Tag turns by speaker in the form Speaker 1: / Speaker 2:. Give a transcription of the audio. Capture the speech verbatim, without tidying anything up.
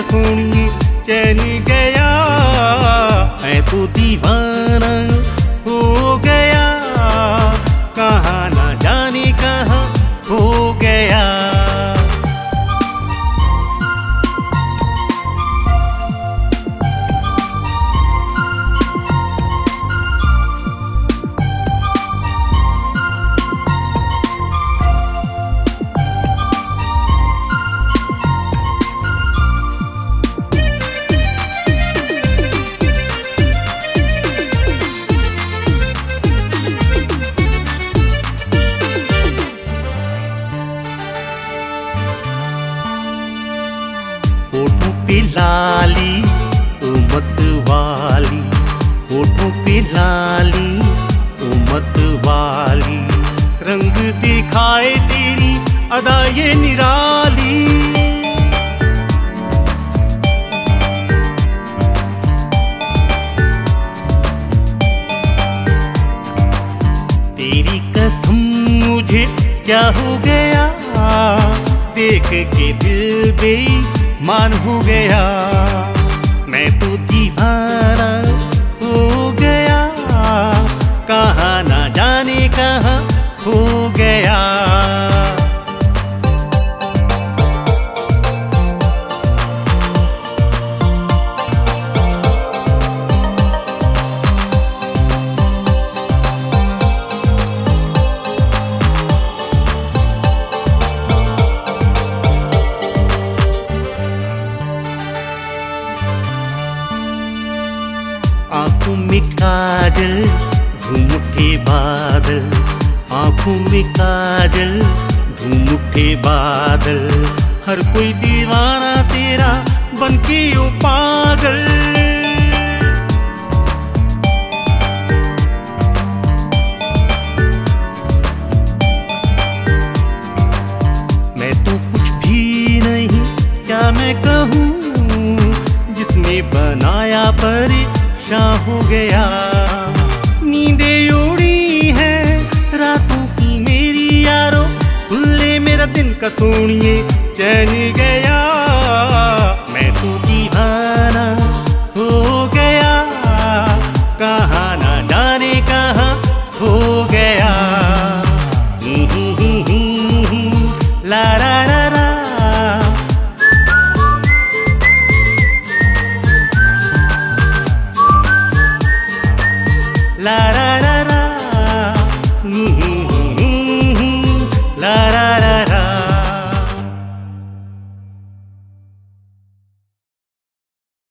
Speaker 1: सोनिए चैन गया। मैं तो दीवाना हो गया, कहाँ ना जाने कहाँ हो गया। होठों पे लाली ओ मत वाली, होठों पे लाली ओ मत वाली, रंग दिखाए तेरी अदा ये निराली। तेरी कसम मुझे क्या हो गया, देख के दिल बेईमान हो गया। मैं तो दीवाना हो गया, कहाँ ना जाने कहाँ हो गया। आँखों में काजल झूम उठे बादल, आँखों में काजल झूम उठे बादल, हर कोई दीवाना तेरा बनके ओ पागल। मैं तो कुछ भी नहीं, क्या मैं कहूँ, जिसने बनाया पर शाम हो गया। नींदें उड़ी हैं रातों की मेरी यारो, सुन ले मेरा दिन का सोनिए चैन गया।